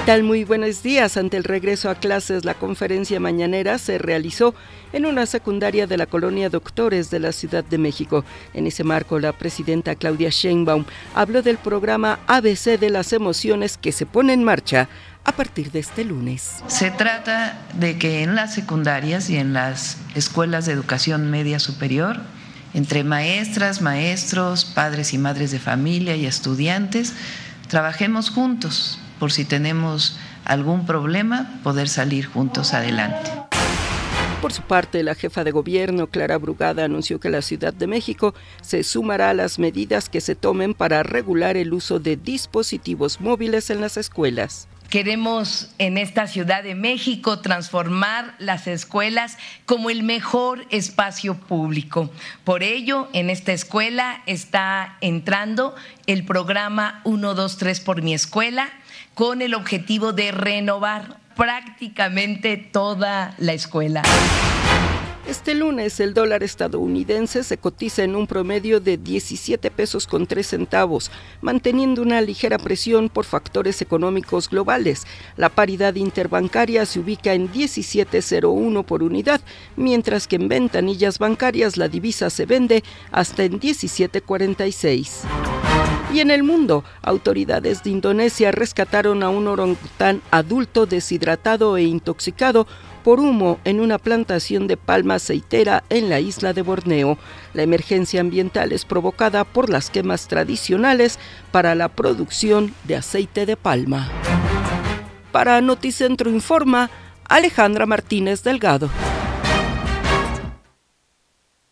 tal? Muy buenos días. Ante el regreso a clases, la conferencia mañanera se realizó en una secundaria de la colonia Doctores de la Ciudad de México. En ese marco, la presidenta Claudia Sheinbaum habló del programa ABC de las emociones que se pone en marcha a partir de este lunes. Se trata de que en las secundarias y en las escuelas de educación media superior, entre maestras, maestros, padres y madres de familia y estudiantes, trabajemos juntos por si tenemos algún problema, poder salir juntos adelante. Por su parte, la jefa de gobierno, Clara Brugada, anunció que la Ciudad de México se sumará a las medidas que se tomen para regular el uso de dispositivos móviles en las escuelas. Queremos en esta Ciudad de México transformar las escuelas como el mejor espacio público. Por ello, en esta escuela está entrando el programa 1, 2, 3 por mi escuela, con el objetivo de renovar prácticamente toda la escuela. Este lunes el dólar estadounidense se cotiza en un promedio de 17 pesos con 3 centavos, manteniendo una ligera presión por factores económicos globales. La paridad interbancaria se ubica en 17.01 por unidad, mientras que en ventanillas bancarias la divisa se vende hasta en 17.46. Y en el mundo, autoridades de Indonesia rescataron a un orangután adulto deshidratado e intoxicado por humo en una plantación de palma aceitera en la isla de Borneo. La emergencia ambiental es provocada por las quemas tradicionales para la producción de aceite de palma. Para Noticentro Informa, Alejandra Martínez Delgado.